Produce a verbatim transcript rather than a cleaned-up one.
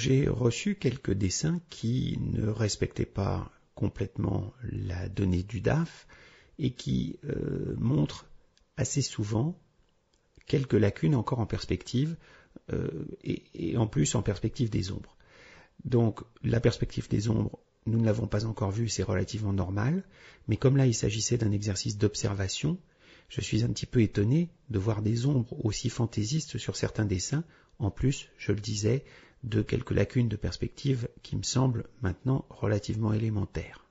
j'ai reçu quelques dessins qui ne respectaient pas complètement la donnée du D A F et qui euh, montrent assez souvent quelques lacunes encore en perspective euh, et, et en plus en perspective des ombres. Donc la perspective des ombres, nous ne l'avons pas encore vue, c'est relativement normal, mais comme là il s'agissait d'un exercice d'observation, je suis un petit peu étonné de voir des ombres aussi fantaisistes sur certains dessins, en plus, je le disais, de quelques lacunes de perspective qui me semblent maintenant relativement élémentaires.